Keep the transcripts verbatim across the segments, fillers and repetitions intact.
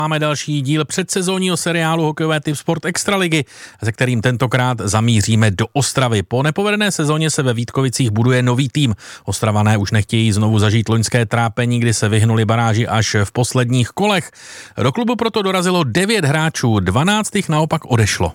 Máme další díl předsezónního seriálu hokejové Tip Sport Extraligy, se kterým tentokrát zamíříme do Ostravy. Po nepovedené sezóně se ve Vítkovicích buduje nový tým. Ostravané už nechtějí znovu zažít loňské trápení, kdy se vyhnuli baráži až v posledních kolech. Do klubu proto dorazilo devět hráčů, dvanáct jich naopak odešlo.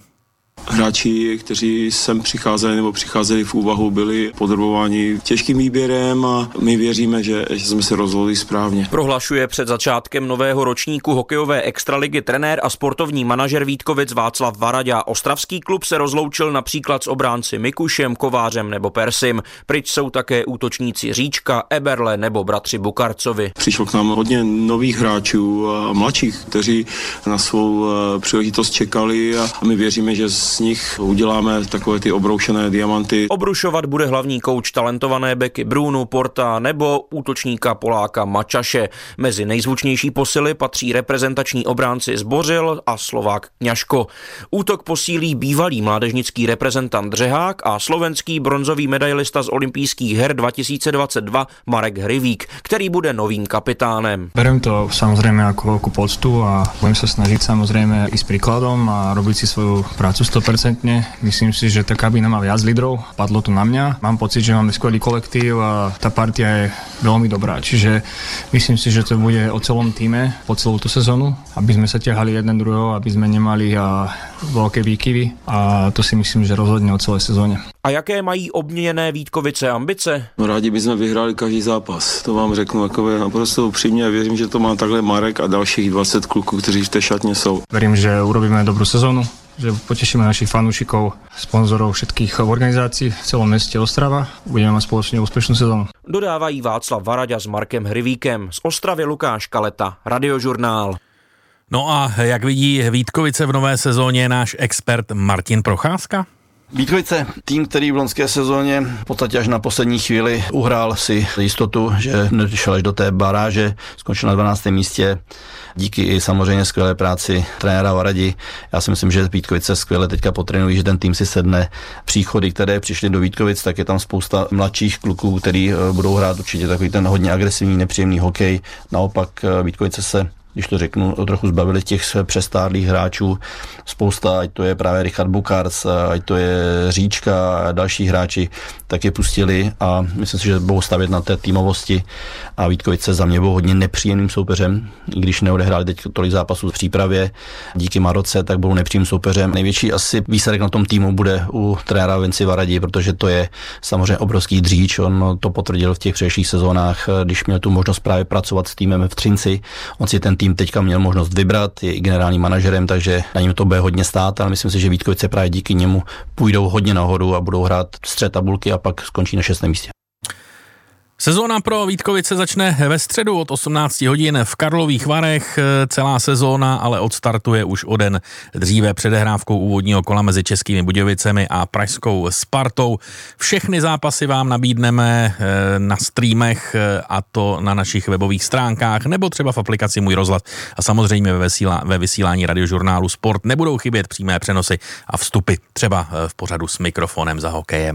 Hráči, kteří sem přicházeli nebo přicházeli v úvahu, byli podrobováni těžkým výběrem a my věříme, že, že jsme se rozhodli správně. Prohlašuje před začátkem nového ročníku hokejové extraligy trenér a sportovní manažer Vítkovic Václav Varaďa. Ostravský klub se rozloučil například s obránci Mikušem, Kovářem nebo Persim. Pryč jsou také útočníci Říčka, Eberle nebo bratři Bukarcovi. Přišlo k nám hodně nových hráčů a mladších, kteří na svou příležitost čekali a my věříme, že z nich uděláme takové ty obroušené diamanty. Obrušovat bude hlavní kouč talentované beky Brunu Porta nebo útočníka Poláka Mačaše. Mezi nejzvučnější posily patří reprezentační obránci Zbořil a Slovák Kňažko. Útok posílí bývalý mládežnický reprezentant Dřehák a slovenský bronzový medailista z olympijských her dva tisíce dvacet dva Marek Hrivík, který bude novým kapitánem. Berem to samozrejme ako veľkú poctu a budem sa snažiť samozrejme ísť príkladom a robiť si svoju prácu sto percent. Myslím si, že tá kabína má viac lídrov, padlo to na mňa. Mám pocit, že máme skvelý kolektív a tá partia je veľmi dobrá. Čiže myslím si, že to bude o celom týme po celú tú sezónu, aby sme sa ťahali jeden druhého, aby sme nemali a veľké výkyvy a to si myslím, že rozhodne o celé sezóně. A jaké mají obměněné Vítkovice ambice? No, rádi bychom vyhráli každý zápas. To vám řeknu takové naprosto upřímně a věřím, že to má takhle Marek a dalších dvacet kluků, kteří v té šatně jsou. Verím, že urobíme dobrú sezónu, že potešíme našich fanúšikov, sponzorov všetkých organizácií v celom meste Ostrava. Budeme mať spoločne úspešnú sezónu. Dodávají Václav Varaďa s Markem Hrivíkem. Z Ostravy Lukáš Kaleta, Radiožurnál. No a jak vidí Vítkovice v nové sezóně náš expert Martin Procházka? Vítkovice, tým, který v loňské sezóně v podstatě až na poslední chvíli uhrál si jistotu, že nedošel až do té baráže, skončil na dvanáctém místě. Díky i samozřejmě skvělé práci trenéra Varadi. Já si myslím, že Vítkovice skvěle teďka potrénují, že ten tým si sedne. Příchody, které přišly do Vítkovic, tak je tam spousta mladších kluků, který budou hrát určitě takový ten hodně agresivní, nepříjemný hokej. Naopak Vítkovice se, když to řeknu, trochu zbavili těch přestárlých hráčů. Spousta, ať to je právě Richard Bukarc, ať to je Říčka a další hráči, tak je pustili a myslím si, že budou stavět na té týmovosti a Vítkovice za mě budou hodně nepříjemným soupeřem, i když neodehráli teď tolik zápasů v přípravě. Díky Maroce, tak budou nepříjemným soupeřem. Největší asi výsledek na tom týmu bude u trenéra Vinci Varadi, protože to je samozřejmě obrovský dříč. On to potvrdil v těch předešlých sezónách, když měl tu možnost právě pracovat s týmem v Třinci. On si ten tým teďka měl možnost vybrat, je i generálním manažerem, takže na něm to bude hodně stát, ale myslím si, že Vítkovice právě díky němu půjdou hodně nahoru a budou hrát střed tabulky a pak skončí na šestém místě. Sezóna pro Vítkovice začne ve středu od osmnáct hodin v Karlových Varech. Celá sezóna ale odstartuje už o den dříve předehrávkou úvodního kola mezi Českými Budějovicemi a pražskou Spartou. Všechny zápasy vám nabídneme na streamech, a to na našich webových stránkách nebo třeba v aplikaci Můj rozhlas a samozřejmě ve, vysílá, ve vysílání Radiožurnálu Sport nebudou chybět přímé přenosy a vstupy třeba v pořadu S mikrofonem za hokejem.